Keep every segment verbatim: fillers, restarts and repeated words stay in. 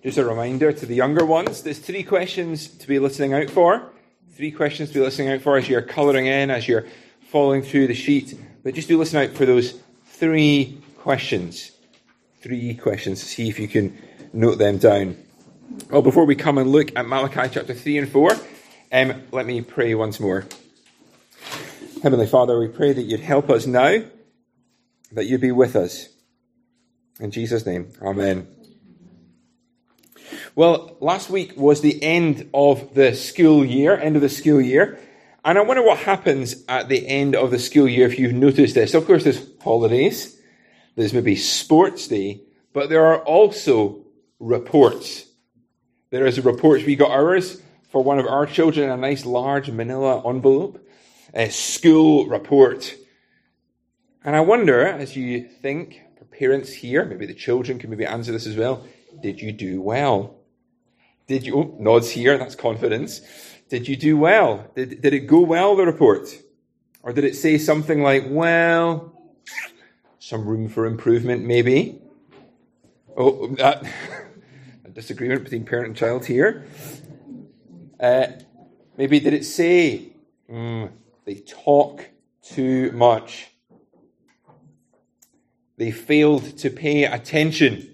just a reminder to the younger ones, there's three questions to be listening out for. Three questions to be listening out for as you're colouring in, as you're following through the sheet. But just do listen out for those three questions. Three questions. See if you can note them down. Well, before we come and look at Malachi chapter three and four, um, let me pray once more. Heavenly Father, we pray that you'd help us now, that you'd be with us. In Jesus' name, amen. Well, last week was the end of the school year, end of the school year. And I wonder what happens at the end of the school year if you've noticed this. Of course, there's holidays, there's maybe sports day, but there are also reports. There is a report. We got ours for one of our children in a nice large manila envelope, a school report. And I wonder, as you think, for parents here, maybe the children can maybe answer this as well, did you do well? Did you, oh, nods here, that's confidence. Did you do well? Did, did it go well, the report? Or did it say something like, well, some room for improvement, maybe? Oh, that, a disagreement between parent and child here. Uh, maybe did it say, mm, they talk too much. They failed to pay attention.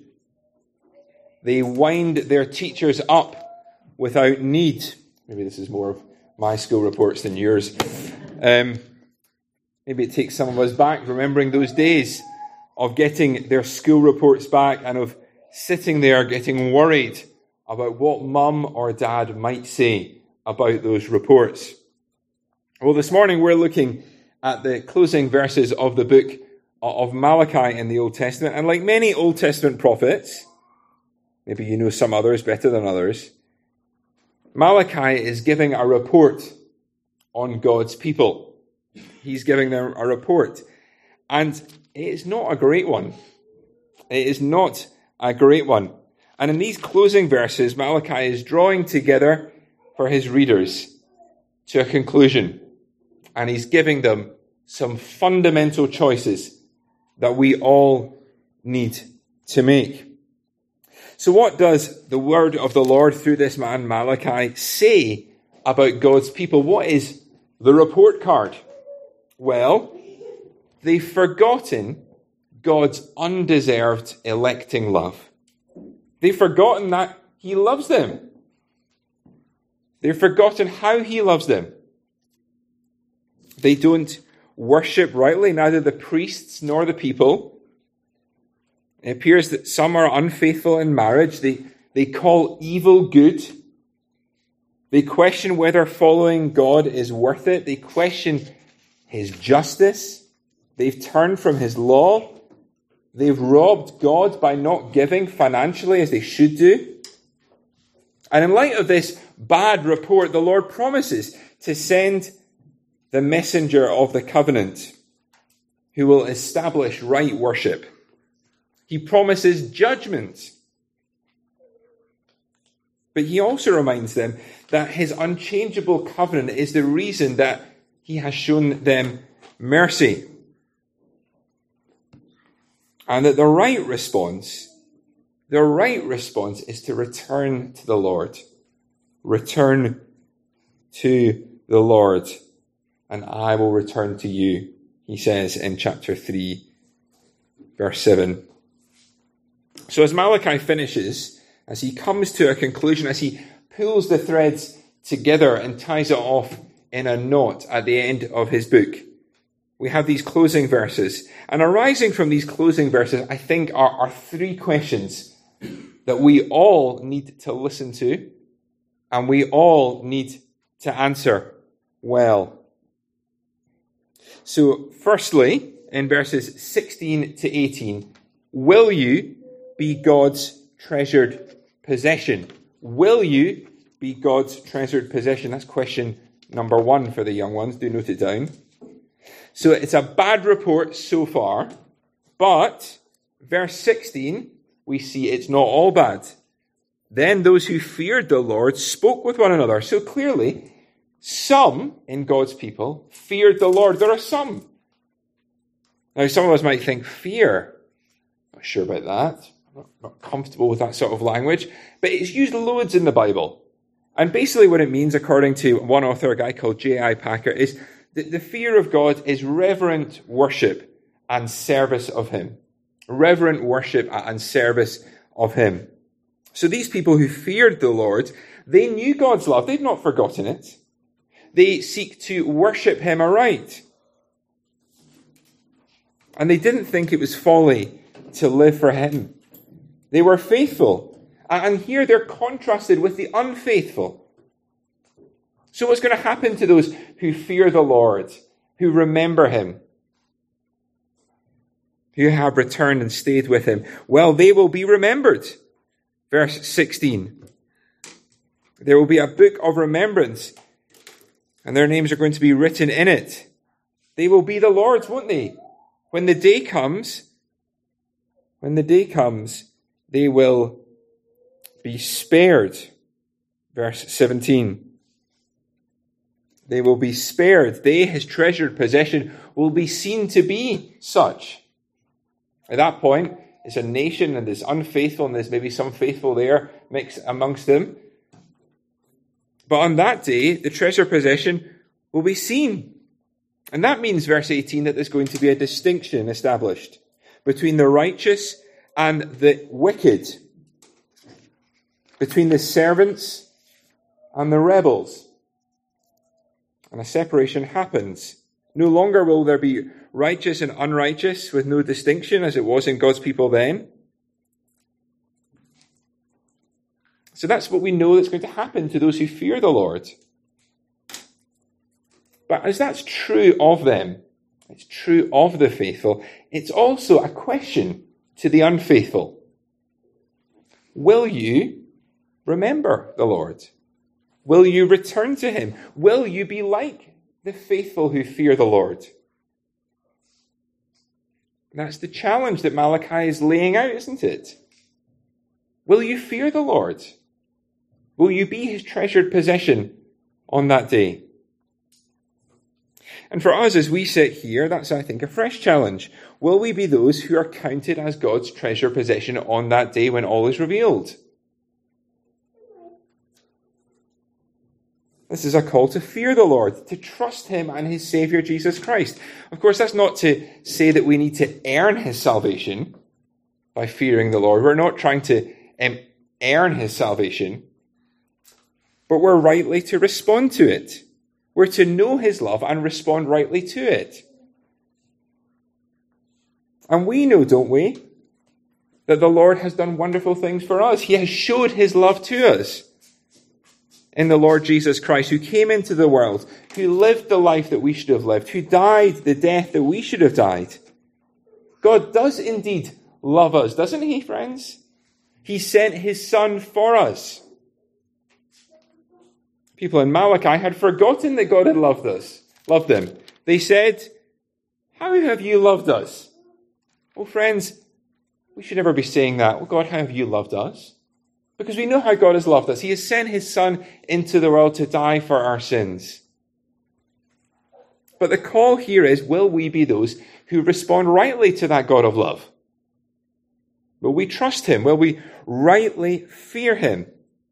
They wind their teachers up without need. Maybe this is more of my school reports than yours. Um, maybe it takes some of us back, remembering those days of getting their school reports back and of sitting there getting worried about what mum or dad might say about those reports. Well, this morning we're looking at the closing verses of the book of Malachi in the Old Testament. And like many Old Testament prophets, maybe you know some others better than others, Malachi is giving a report on God's people. He's giving them a report. And it is not a great one. It is not a great one. And in these closing verses, Malachi is drawing together for his readers to a conclusion. And he's giving them some fundamental choices that we all need to make. So what does the word of the Lord through this man Malachi say about God's people? What is the report card? Well, they've forgotten God's undeserved electing love. They've forgotten that he loves them. They've forgotten how he loves them. They don't worship rightly, neither the priests nor the people. It appears that some are unfaithful in marriage. They, they call evil good. They question whether following God is worth it. They question his justice. They've turned from his law. They've robbed God by not giving financially as they should do. And in light of this bad report, the Lord promises to send the messenger of the covenant who will establish right worship. He promises judgment. But he also reminds them that his unchangeable covenant is the reason that he has shown them mercy. And that the right response, the right response is to return to the Lord. Return to the Lord. And I will return to you, he says in chapter three, verse seven. So as Malachi finishes, as he comes to a conclusion, as he pulls the threads together and ties it off in a knot at the end of his book, we have these closing verses. And arising from these closing verses, I think, are, are three questions that we all need to listen to and we all need to answer well. So, firstly, in verses sixteen to eighteen, will you be God's treasured possession? Will you be God's treasured possession? That's question number one for the young ones. Do note it down. So it's a bad report so far, but verse sixteen, we see it's not all bad. Then those who feared the Lord spoke with one another. So clearly, some in God's people feared the Lord. There are some. Now, some of us might think, fear? Not sure about that. I'm not, not comfortable with that sort of language, but it's used loads in the Bible. And basically what it means, according to one author, a guy called J I Packer, is that the fear of God is reverent worship and service of him. Reverent worship and service of him. So these people who feared the Lord, they knew God's love. They've not forgotten it. They seek to worship him aright. And they didn't think it was folly to live for him. They were faithful. And here they're contrasted with the unfaithful. So what's going to happen to those who fear the Lord, who remember him, who have returned and stayed with him? Well, they will be remembered. Verse sixteen. There will be a book of remembrance, and their names are going to be written in it. They will be the Lord's, won't they? When the day comes, when the day comes, they will be spared. Verse seventeen. They will be spared. They, his treasured possession, will be seen to be such. At that point, it's a nation and there's unfaithful and there's maybe some faithful there mixed amongst them. But on that day, the treasured possession will be seen. And that means, verse eighteen, that there's going to be a distinction established between the righteous and the wicked, between the servants and the rebels. And a separation happens. No longer will there be righteous and unrighteous with no distinction as it was in God's people then. So that's what we know that's going to happen to those who fear the Lord. But as that's true of them, it's true of the faithful, it's also a question to the unfaithful. Will you remember the Lord? Will you return to him? Will you be like the faithful who fear the Lord? That's the challenge that Malachi is laying out, isn't it? Will you fear the Lord? Will you be his treasured possession on that day? And for us, as we sit here, that's, I think, a fresh challenge. Will we be those who are counted as God's treasured possession on that day when all is revealed? This is a call to fear the Lord, to trust him and his Saviour, Jesus Christ. Of course, that's not to say that we need to earn his salvation by fearing the Lord. We're not trying to um, earn his salvation, but we're rightly to respond to it. We're to know his love and respond rightly to it. And we know, don't we, that the Lord has done wonderful things for us. He has showed his love to us in the Lord Jesus Christ, who came into the world, who lived the life that we should have lived, who died the death that we should have died. God does indeed love us, doesn't he, friends? He sent his Son for us. People in Malachi had forgotten that God had loved us, loved them. They said, "How have you loved us?" Well, friends, we should never be saying that. "Oh God, how have you loved us?" Because we know how God has loved us. He has sent his Son into the world to die for our sins. But the call here is, will we be those who respond rightly to that God of love? Will we trust him? Will we rightly fear him?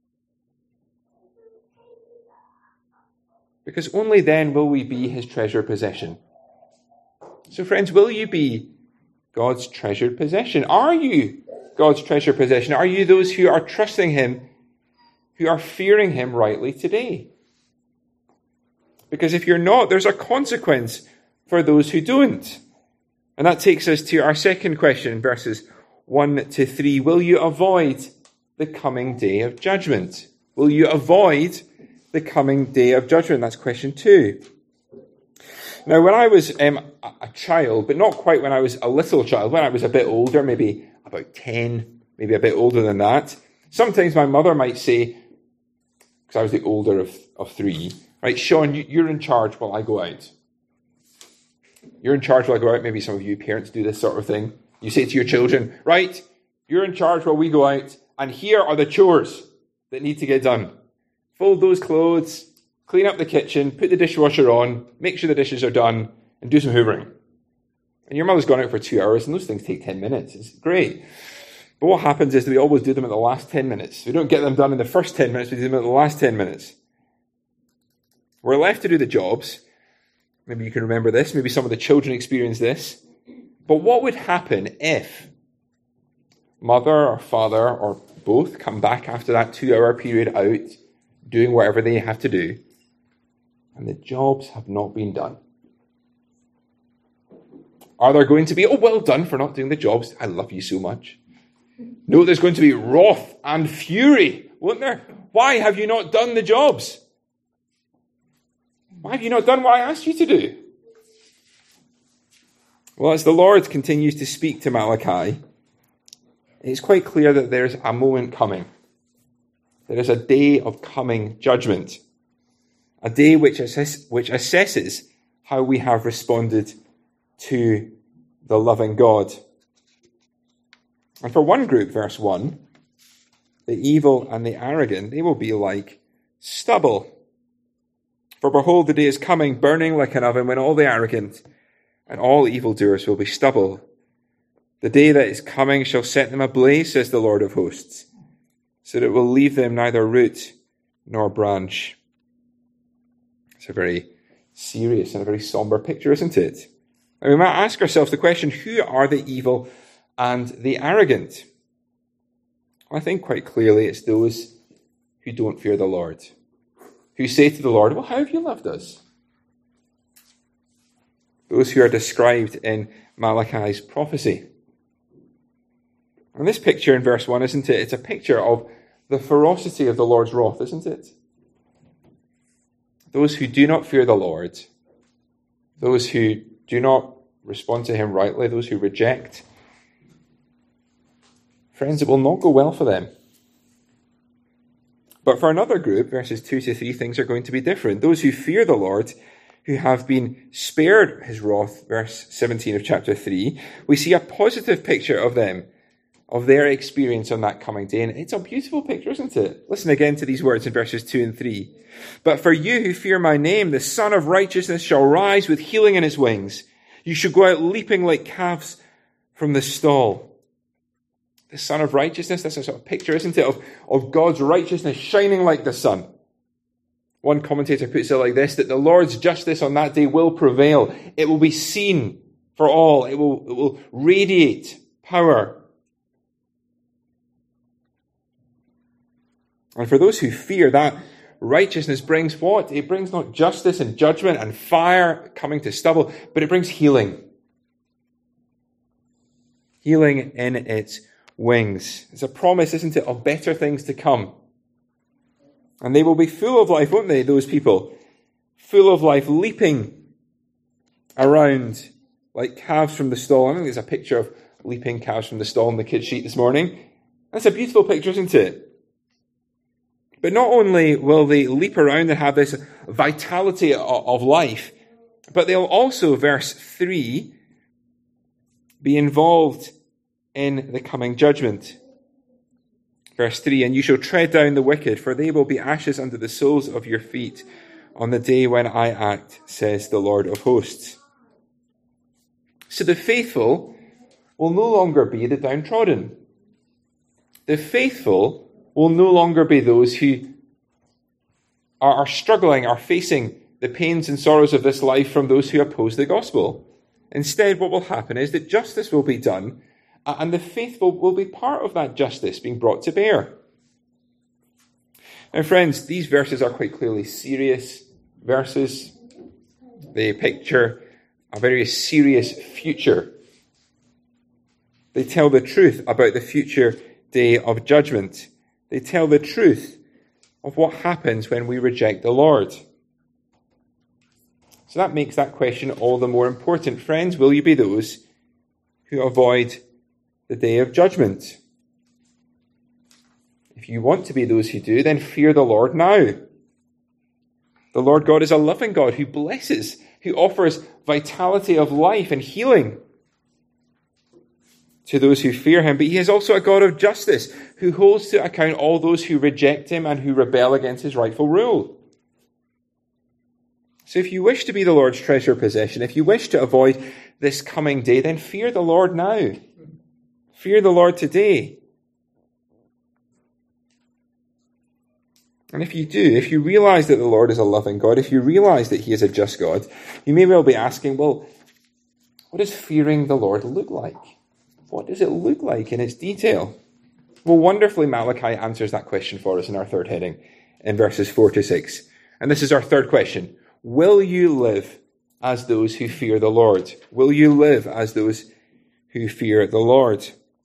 Because only then will we be his treasured possession. So friends, will you be God's treasured possession? Are you God's treasured possession? Are you those who are trusting him, who are fearing him rightly today? Because if you're not, there's a consequence for those who don't. And that takes us to our second question, verses one to three. Will you avoid the coming day of judgment? Will you avoid the coming day of judgment? That's question two. Now, when I was um, a child, but not quite when I was a little child, when I was a bit older, maybe about ten, maybe a bit older than that, sometimes my mother might say, because I was the older of, of three, right, "Sean, you, you're in charge while I go out. You're in charge while I go out." Maybe some of you parents do this sort of thing. You say to your children, "Right, you're in charge while we go out, and here are the chores that need to get done. Fold those clothes, clean up the kitchen, put the dishwasher on, make sure the dishes are done, and do some hoovering." And your mother's gone out for two hours, and those things take ten minutes. It's great. But what happens is that we always do them at the last ten minutes. We don't get them done in the first ten minutes, we do them at the last ten minutes. We're left to do the jobs. Maybe you can remember this. Maybe some of the children experience this. But what would happen if mother or father or both come back after that two-hour period out, doing whatever they have to do, and the jobs have not been done? Are there going to be, oh, well done for not doing the jobs, I love you so much? No, there's going to be wrath and fury, won't there? Why have you not done the jobs? Why have you not done what I asked you to do? Well, as the Lord continues to speak to Malachi, it's quite clear that there's a moment coming. There is a day of coming judgment. A day which, assess, which assesses how we have responded to the loving God. And for one group, verse one, the evil and the arrogant, they will be like stubble. For behold, the day is coming, burning like an oven, when all the arrogant and all evildoers will be stubble. The day that is coming shall set them ablaze, says the Lord of hosts, so that it will leave them neither root nor branch. It's a very serious and a very somber picture, isn't it? And we might ask ourselves the question, who are the evil and the arrogant? I think quite clearly it's those who don't fear the Lord, who say to the Lord, well, how have you loved us? Those who are described in Malachi's prophecy. And this picture in verse one, isn't it? It's a picture of the ferocity of the Lord's wrath, isn't it? Those who do not fear the Lord, those who do not respond to him rightly, those who reject, friends, it will not go well for them. But for another group, verses two to three, things are going to be different. Those who fear the Lord, who have been spared his wrath, verse seventeen of chapter three, we see a positive picture of them, of their experience on that coming day. And it's a beautiful picture, isn't it? Listen again to these words in verses two and three. But for you who fear my name, the Son of Righteousness shall rise with healing in his wings. You shall go out leaping like calves from the stall. The Son of Righteousness, that's a sort of picture, isn't it, of, of God's righteousness shining like the sun. One commentator puts it like this, that the Lord's justice on that day will prevail. It will be seen for all. It will, it will radiate power. And for those who fear, that righteousness brings what? It brings not justice and judgment and fire coming to stubble, but it brings healing. Healing in its wings. It's a promise, isn't it, of better things to come. And they will be full of life, won't they, those people? Full of life, leaping around like calves from the stall. I think there's a picture of leaping calves from the stall on the kids' sheet this morning. That's a beautiful picture, isn't it? But not only will they leap around and have this vitality of life, but they'll also, verse three, be involved in the coming judgment. Verse three, and you shall tread down the wicked, for they will be ashes under the soles of your feet on the day when I act, says the Lord of hosts. So the faithful will no longer be the downtrodden. The faithful will no longer be those who are, are struggling, are facing the pains and sorrows of this life from those who oppose the gospel. Instead, what will happen is that justice will be done, and the faithful will be part of that justice being brought to bear. Now, friends, these verses are quite clearly serious verses. They picture a very serious future. They tell the truth about the future day of judgment. They tell the truth of what happens when we reject the Lord. So that makes that question all the more important. Friends, will you be those who avoid the day of judgment? If you want to be those who do, then fear the Lord now. The Lord God is a loving God who blesses, who offers vitality of life and healing to those who fear him. But he is also a God of justice who holds to account all those who reject him and who rebel against his rightful rule. So if you wish to be the Lord's treasured possession, if you wish to avoid this coming day, then fear the Lord now. Fear the Lord today. And if you do, if you realize that the Lord is a loving God, if you realize that he is a just God, you may well be asking, well, what does fearing the Lord look like? What does it look like in its detail? Well, wonderfully, Malachi answers that question for us in our third heading, in verses four to six. And this is our third question. Will you live as those who fear the Lord? Will you live as those who fear the Lord?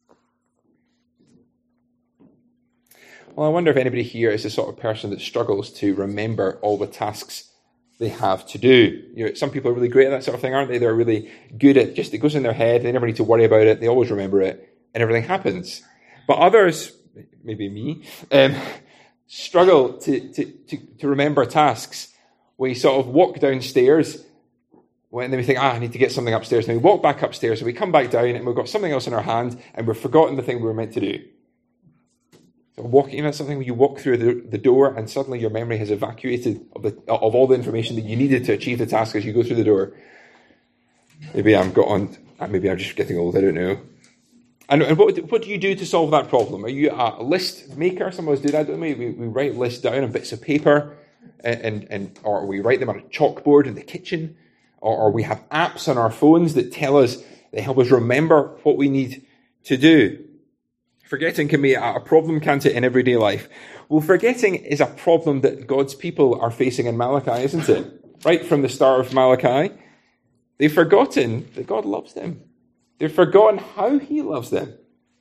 Well, I wonder if anybody here is the sort of person that struggles to remember all the tasks they have to do. You know, some people are really great at that sort of thing, aren't they? They're really good at just, it goes in their head, they never need to worry about it, they always remember it, and everything happens. But others, maybe me, um, struggle to, to, to, to remember tasks. We sort of walk downstairs, and then we think, ah, I need to get something upstairs. And we walk back upstairs, and we come back down, and we've got something else in our hand, and we've forgotten the thing we were meant to do. So walking, you know, something where you walk through the, the door, and suddenly your memory has evacuated of, the, of all the information that you needed to achieve the task as you go through the door. Maybe I'm got on. Maybe I'm just getting old. I don't know. And, and what, what do you do to solve that problem? Are you a list maker? Some of us do that, don't we? We, we write lists down on bits of paper, and, and, and or we write them on a chalkboard in the kitchen, or, or we have apps on our phones that tell us, they help us remember what we need to do. Forgetting can be a problem, can't it, in everyday life? Well, forgetting is a problem that God's people are facing in Malachi, isn't it? Right from the start of Malachi, they've forgotten that God loves them. They've forgotten how he loves them.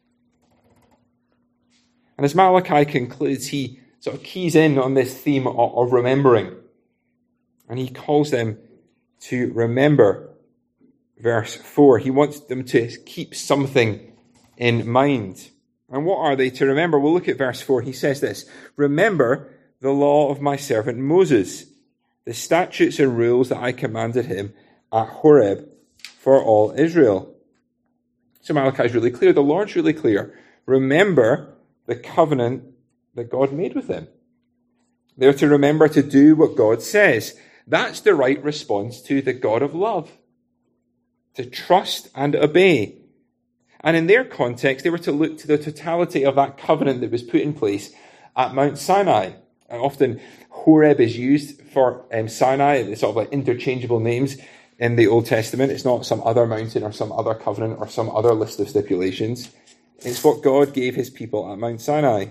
And as Malachi concludes, he sort of keys in on this theme of, of remembering. And he calls them to remember. Verse four, he wants them to keep something in mind. And what are they to remember? We'll look at verse four. He says this, remember the law of my servant Moses, the statutes and rules that I commanded him at Horeb for all Israel. So Malachi is really clear. The Lord's really clear. Remember the covenant that God made with them. They're to remember to do what God says. That's the right response to the God of love. To trust and obey. And in their context, they were to look to the totality of that covenant that was put in place at Mount Sinai. And often Horeb is used for um, Sinai. It's sort of like interchangeable names in the Old Testament. It's not some other mountain or some other covenant or some other list of stipulations. It's what God gave his people at Mount Sinai.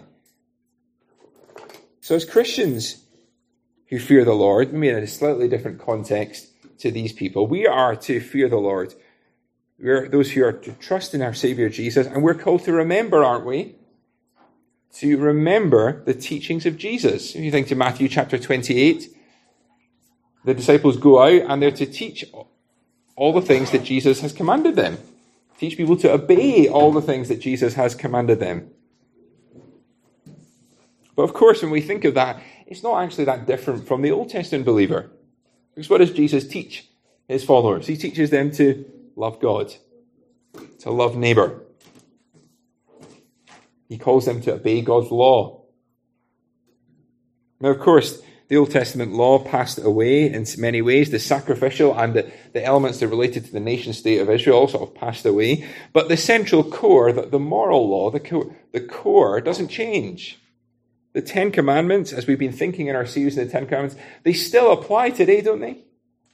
So as Christians who fear the Lord, maybe in a slightly different context to these people, we are to fear the Lord. We're those who are to trust in our Savior Jesus, and we're called to remember, aren't we? To remember the teachings of Jesus. If you think to Matthew chapter twenty-eight, the disciples go out and they're to teach all the things that Jesus has commanded them. Teach people to obey all the things that Jesus has commanded them. But of course, when we think of that, it's not actually that different from the Old Testament believer. Because what does Jesus teach his followers? He teaches them to love God, to love neighbour. He calls them to obey God's law. Now, of course, the Old Testament law passed away in many ways. The sacrificial and the, the elements that related to the nation state of Israel sort of passed away. But the central core, the, the moral law, the core, the core doesn't change. The Ten Commandments, as we've been thinking in our series on the Ten Commandments, they still apply today, don't they?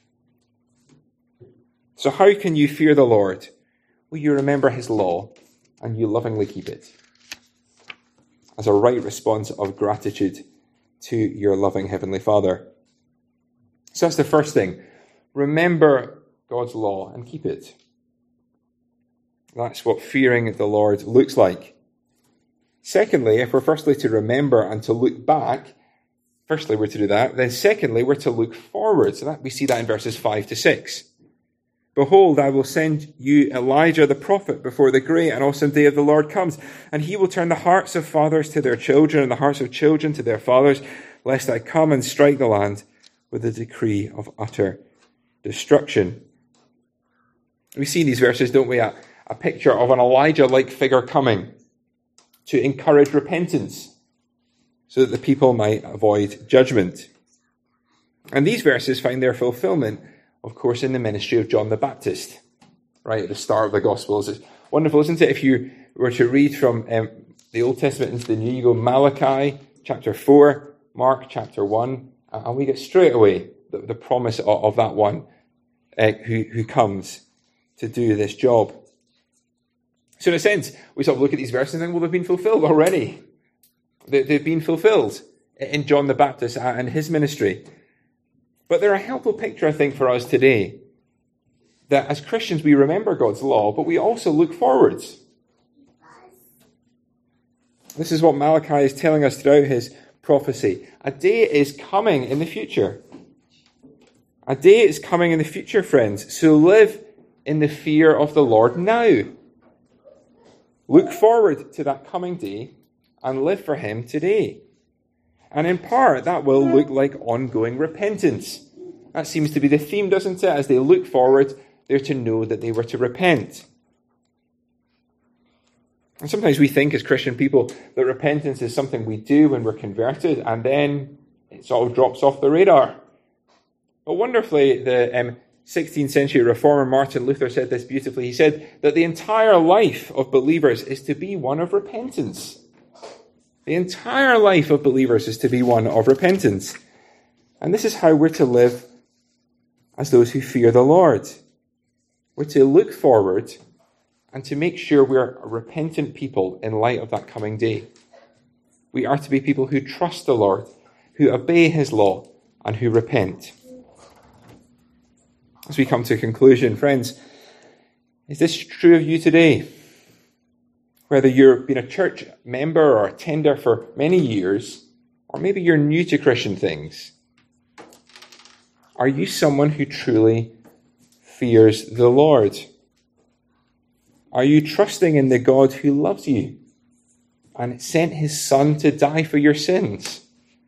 So how can you fear the Lord? Well, you remember his law and you lovingly keep it as a right response of gratitude to your loving Heavenly Father. So that's the first thing. Remember God's law and keep it. That's what fearing the Lord looks like. Secondly, if we're firstly to remember and to look back, firstly we're to do that, then secondly we're to look forward. So that we see that in verses five to six. Behold, I will send you Elijah the prophet before the great and awesome day of the Lord comes, and he will turn the hearts of fathers to their children and the hearts of children to their fathers, lest I come and strike the land with a decree of utter destruction. We see in these verses, don't we, a, a picture of an Elijah-like figure coming to encourage repentance so that the people might avoid judgment. And these verses find their fulfillment, of course, in the ministry of John the Baptist, right at the start of the Gospels. It's wonderful, isn't it? If you were to read from um, the Old Testament into the New, you go Malachi chapter four, Mark chapter one, and we get straight away the, the promise of, of that one uh, who, who comes to do this job. So in a sense, we sort of look at these verses and think, well, they've been fulfilled already. They, they've been fulfilled in John the Baptist and his ministry. But they're a helpful picture, I think, for us today, that as Christians we remember God's law, but we also look forwards. This is what Malachi is telling us throughout his prophecy. A day is coming in the future. A day is coming in the future, friends. So live in the fear of the Lord now. Look forward to that coming day and live for him today. And in part, that will look like ongoing repentance. That seems to be the theme, doesn't it? As they look forward, they're to know that they were to repent. And sometimes we think as Christian people that repentance is something we do when we're converted, and then it sort of drops off the radar. But wonderfully, the um, sixteenth century reformer Martin Luther said this beautifully. He said that the entire life of believers is to be one of repentance. The entire life of believers is to be one of repentance. And this is how we're to live as those who fear the Lord. We're to look forward and to make sure we're a repentant people in light of that coming day. We are to be people who trust the Lord, who obey his law, and who repent. As we come to a conclusion, friends, is this true of you today? Whether you've been a church member or attender for many years, or maybe you're new to Christian things, are you someone who truly fears the Lord? Are you trusting in the God who loves you and sent his Son to die for your sins?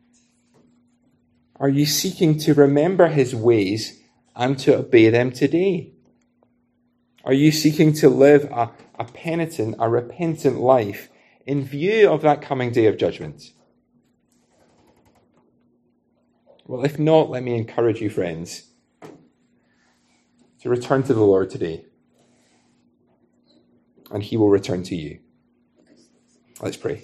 Are you seeking to remember his ways and to obey them today? Are you seeking to live a, a penitent, a repentant life in view of that coming day of judgment? Well, if not, let me encourage you, friends, to return to the Lord today, and he will return to you. Let's pray.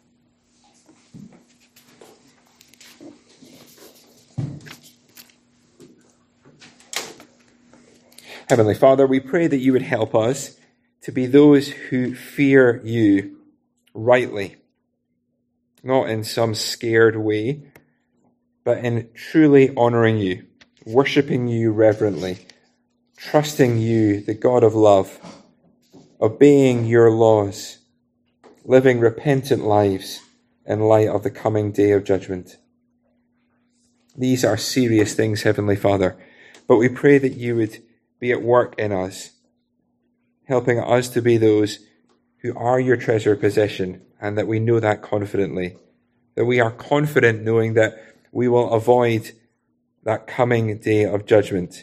Heavenly Father, we pray that you would help us to be those who fear you rightly, not in some scared way, but in truly honouring you, worshipping you reverently, trusting you, the God of love, obeying your laws, living repentant lives in light of the coming day of judgment. These are serious things, Heavenly Father, but we pray that you would be at work in us, helping us to be those who are your treasured possession, and that we know that confidently, that we are confident knowing that we will avoid that coming day of judgment,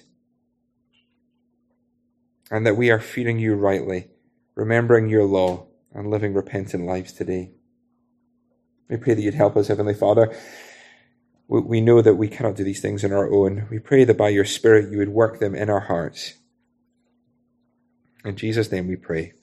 and that we are fearing you rightly, remembering your law, and living repentant lives today. We pray that you'd help us, Heavenly Father. We know that we cannot do these things on our own. We pray that by your Spirit you would work them in our hearts. In Jesus' name we pray.